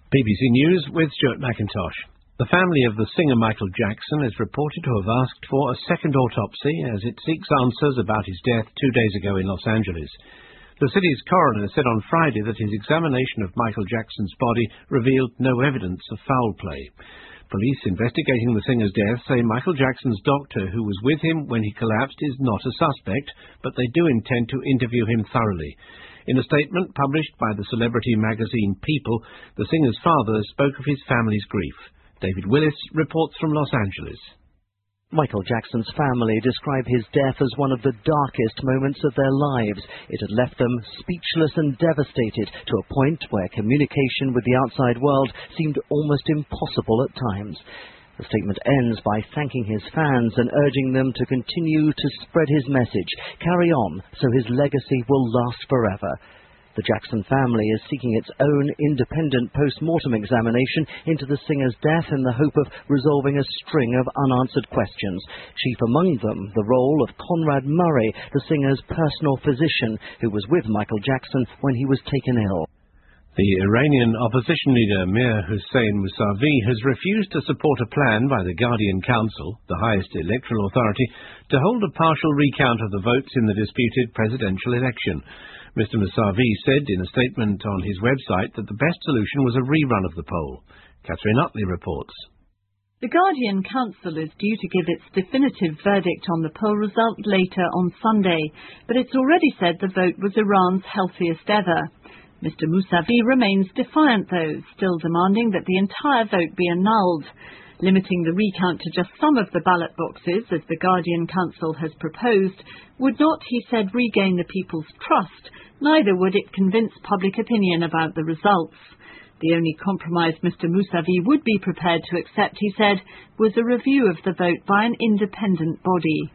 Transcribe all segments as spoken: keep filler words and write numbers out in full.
B B C News with Stuart McIntosh. The family of the singer Michael Jackson is reported to have asked for a second autopsy as it seeks answers about his death two days ago in Los Angeles. The city's coroner said on Friday that his examination of Michael Jackson's body revealed no evidence of foul play. Police investigating the singer's death say Michael Jackson's doctor, who was with him when he collapsed, is not a suspect, but they do intend to interview him thoroughly. In a statement published by the celebrity magazine People, the singer's father spoke of his family's grief. David Willis reports from Los Angeles. Michael Jackson's family describe his death as one of the darkest moments of their lives. It had left them speechless and devastated to a point where communication with the outside world seemed almost impossible at times. The statement ends by thanking his fans and urging them to continue to spread his message, carry on, so his legacy will last forever. The Jackson family is seeking its own independent post-mortem examination into the singer's death in the hope of resolving a string of unanswered questions, chief among them the role of Conrad Murray, the singer's personal physician, who was with Michael Jackson when he was taken ill. The Iranian opposition leader Mir Hossein Mousavi has refused to support a plan by the Guardian Council, the highest electoral authority, to hold a partial recount of the votes in the disputed presidential election. Mister Mousavi said in a statement on his website that the best solution was a rerun of the poll. Catherine Utley reports. The Guardian Council is due to give its definitive verdict on the poll result later on Sunday, but it's already said the vote was Iran's healthiest ever. Mister Mousavi remains defiant, though, still demanding that the entire vote be annulled. Limiting the recount to just some of the ballot boxes, as the Guardian Council has proposed, would not, he said, regain the people's trust, neither would it convince public opinion about the results. The only compromise Mister Mousavi would be prepared to accept, he said, was a review of the vote by an independent body.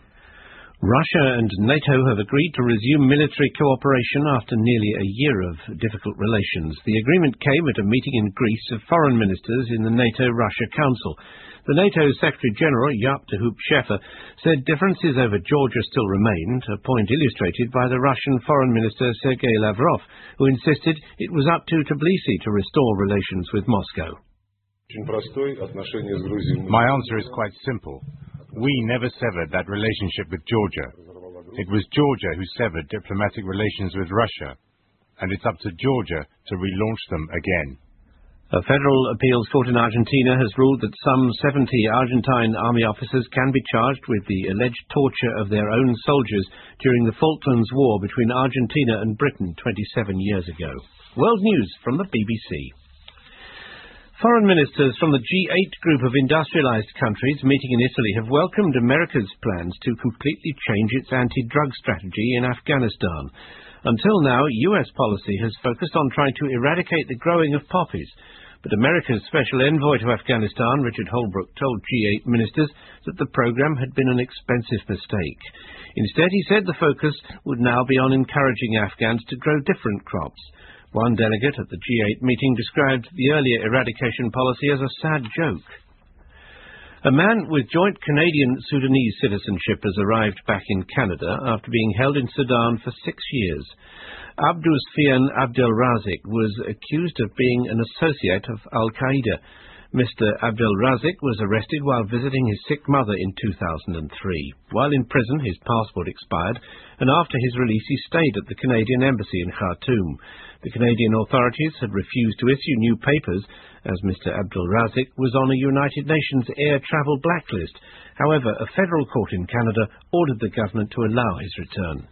Russia and NATO have agreed to resume military cooperation after nearly a year of difficult relations. The agreement came at a meeting in Greece of foreign ministers in the NATO-Russia Council. The NATO Secretary-General, Jaap de Hoop Scheffer, said differences over Georgia still remained, a point illustrated by the Russian Foreign Minister Sergei Lavrov, who insisted it was up to Tbilisi to restore relations with Moscow. My answer is quite simple. We never severed that relationship with Georgia. It was Georgia who severed diplomatic relations with Russia, and it's up to Georgia to relaunch them again. A federal appeals court in Argentina has ruled that some seventy Argentine army officers can be charged with the alleged torture of their own soldiers during the Falklands War between Argentina and Britain twenty-seven years ago. World News from the B B C. Foreign ministers from the G eight group of industrialized countries meeting in Italy have welcomed America's plans to completely change its anti-drug strategy in Afghanistan. Until now, U S policy has focused on trying to eradicate the growing of poppies. But America's special envoy to Afghanistan, Richard Holbrooke, told G eight ministers that the program had been an expensive mistake. Instead, he said the focus would now be on encouraging Afghans to grow different crops. One delegate at the G eight meeting described the earlier eradication policy as a sad joke. A man with joint Canadian-Sudanese citizenship has arrived back in Canada after being held in Sudan for six years. Abdusfian Abdelrazik was accused of being an associate of Al-Qaeda. Mister Abdelrazik was arrested while visiting his sick mother in two thousand three. While in prison, his passport expired, and after his release he stayed at the Canadian Embassy in Khartoum. The Canadian authorities had refused to issue new papers, as Mister Abdelrazik was on a United Nations air travel blacklist. However, a federal court in Canada ordered the government to allow his return.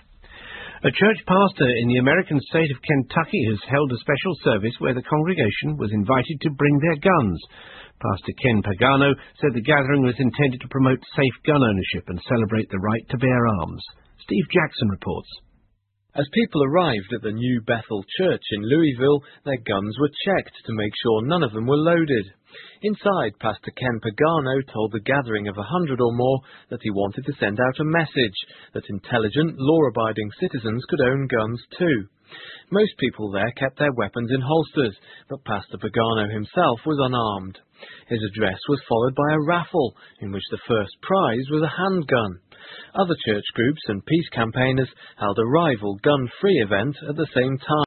A church pastor in the American state of Kentucky has held a special service where the congregation was invited to bring their guns. Pastor Ken Pagano said the gathering was intended to promote safe gun ownership and celebrate the right to bear arms. Steve Jackson reports. As people arrived at the new Bethel Church in Louisville, their guns were checked to make sure none of them were loaded. Inside, Pastor Ken Pagano told the gathering of a hundred or more that he wanted to send out a message that intelligent, law-abiding citizens could own guns too. Most people there kept their weapons in holsters, but Pastor Pagano himself was unarmed. His address was followed by a raffle, in which the first prize was a handgun. Other church groups and peace campaigners held a rival gun-free event at the same time.